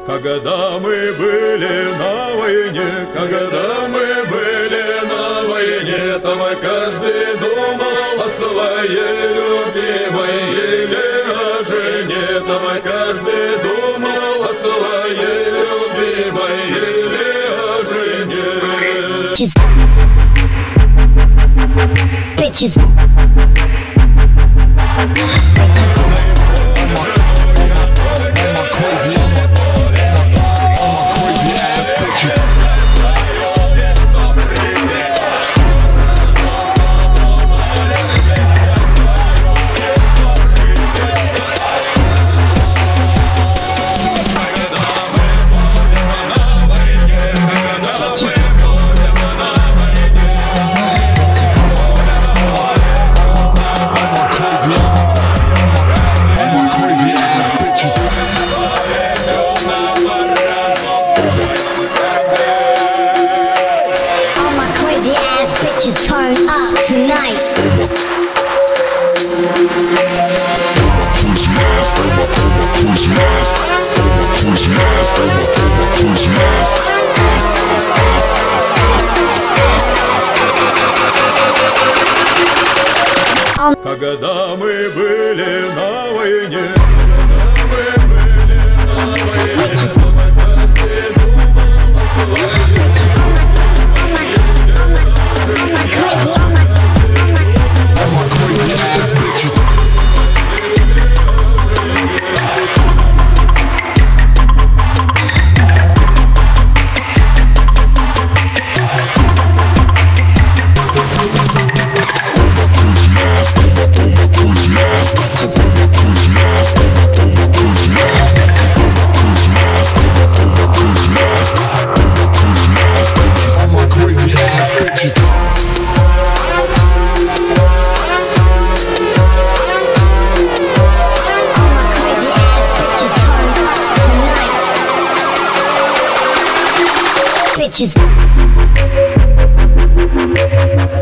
Когда мы были на войне, когда мы были на войне, там каждый думал о своей любимой или о жене. Там каждый думал о своей любимой или о жене. Bitches. Turn up tonight. Когда мы были на войне, bitches.